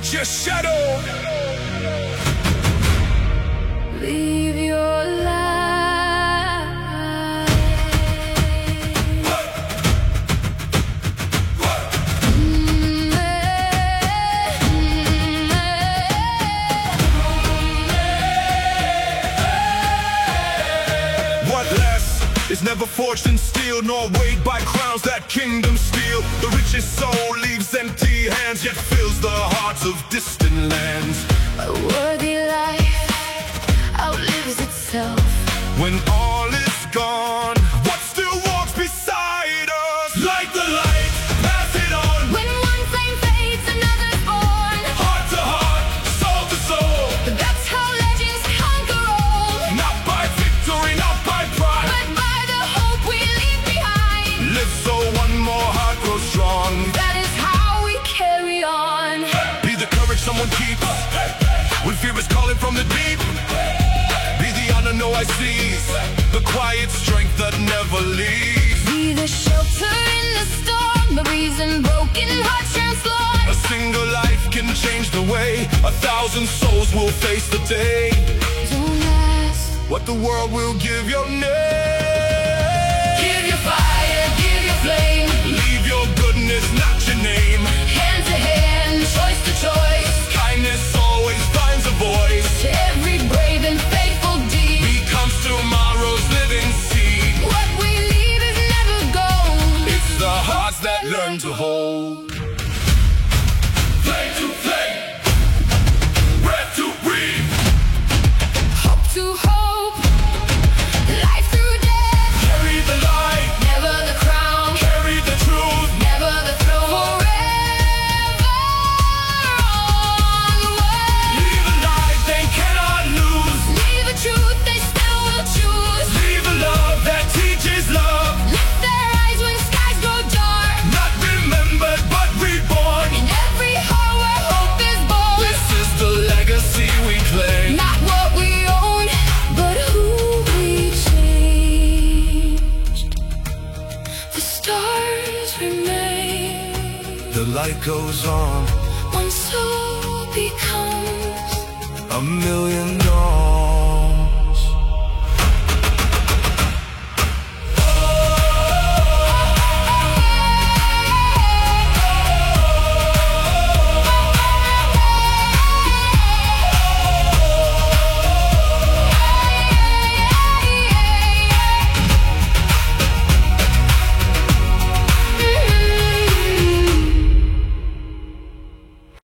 hide your shadow. Leave your light. What lasts is never forged in steel, nor weighed by crowns that kingdom steal. The richest soul leaves empty hands, yet fills the hearts of distant lands. A worthy life outlives itself. When all is gone, what still walks beside us? Light the light, pass it on. When one flame fades, another's born. Heart to heart, soul to soul. That's how legends conquer all. Not by victory, not by pride, But by the hope we leave behind. live so one more heart grows strong. That is how we carry on. Be the courage someone keeps when fear is calling from the deep. Be the honor no I seize, the quiet strength that never leaves. Be the shelter in the storm, the reason broken hearts transform. A single life can change the way 1,000 souls will face the day. Don't ask. What the world will give your name. Give your fire, give your flame. Leave your goodness, not your name. Hand to hand, choice to choice. Kindness always finds a voice. To every brave and faithful deed. Becomes tomorrow's living seed. What we leave is never gold. It's the hearts that learn to hold. Flame to flame, breath to breathe. Hope to hope, life through death. Carry the light, Never the crown, carry the truth. never the throne. Forever on the way. Leave a light they cannot lose. Leave the truth they still will choose. Leave a love that teaches love. Lift their eyes when skies grow dark. Not remembered but reborn. In every heart where hope is born. This is the legacy we claim. Not what we own, but who we changed. The stars remain. The light goes on, One soul becomes a million dawn.